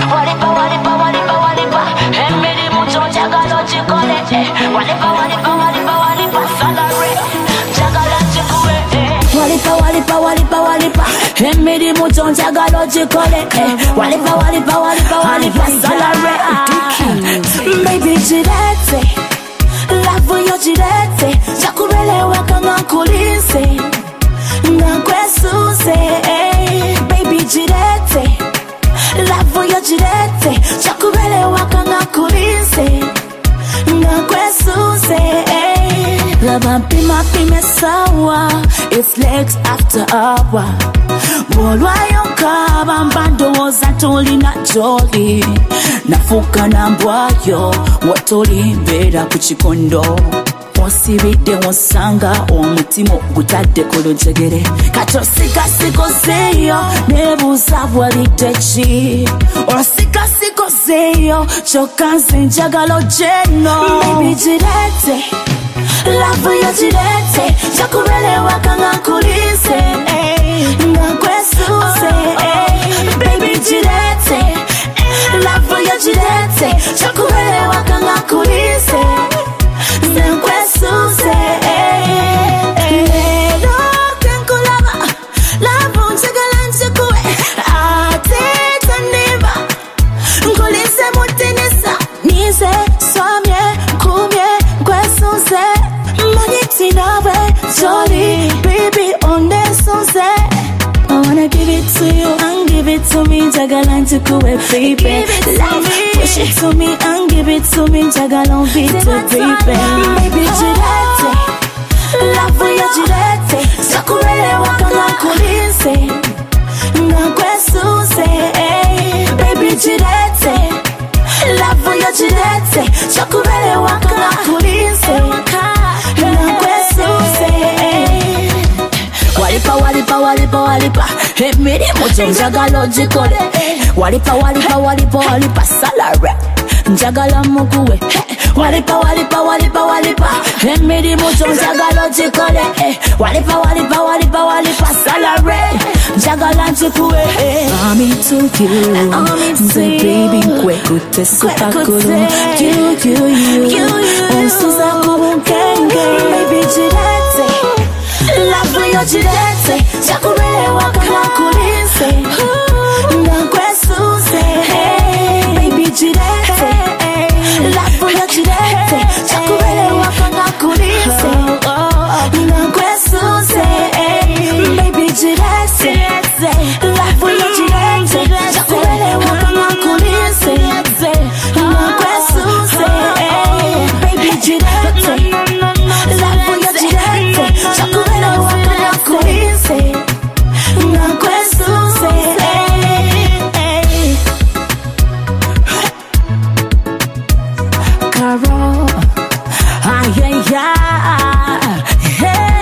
Walipa, walipa, walipa, walipa. Emiri mucho jagalo chikole. Walipa, walipa, walipa, walipa. Salary. Jagalo chikwe. Walipa, walipa, walipa, walipa. Emiri mucho jagalo chikole. Walipa, walipa, walipa, walipa. Salary. Baby jirete. Love yo jirete. Chakurelewa kanga kulise. Nakwesuse. Baby jirete. Love yo jirete. Chakurelewa kanga kulise. Nakwesuse. Love pima pime sawa. It's legs after hour. Bolwa yonka bambando wozatoli na jolly. Nafuka na mbwayo watoli mbera kuchikondo. Osibide wonsanga omutima gutadde kolojegere. Katosika sikozeyo nebuza bwalidde ki. Osika sikozeyo chokanze njagalo jeno. Baby jirete. Love yo jirete. Chakurelewa kanga kulise. Nakwesuse. Baby jirete. Love yo jirete. Chakurelewa kanga kulise. Nakwesuse. Lelo kenkulaba. Love unjagala njikuwe. Ate tandiba. Nkulise mutinisa. Nize swamye kumye kwesuse. Maniti nawe jolly. Baby ondesuse. I wanna give it to you and give it to me. Jagalan to kuwe baby. Love, push it to me and give it to me. Jagalan beat to baby. Baby jirete. Love yo jirete. Sakurelewa kanga kulise. Nakwesuse. Baby jirete. Love yo jirete. Sakurelewa kanga kulise. Nakwesuse. Walipa, walipa, walipa, walipa. Emiri mucho njagalo jikole. Walipa, walipa, walipa, walipa. Salary. Njagala mukuwe. Walipa, walipa, walipa, walipa. Emiri mucho njagalo jikole. Walipa, walipa, walipa, walipa. Salary. Njagala jikuwe. Mami to you. Say baby nkwe kute supakulu. You. Onsuza kubunkenge. Baby jirete. Love yo jirete. Chakurelewa kanga kulise. Nakwesuse. Baby jirete. Love yo jirete. Chakurelewa kanga kulise. Nakwesuse. Baby jirete. Love yo jirete. Chakurelewa kanga kulise. Nakwesuse. Baby jirete.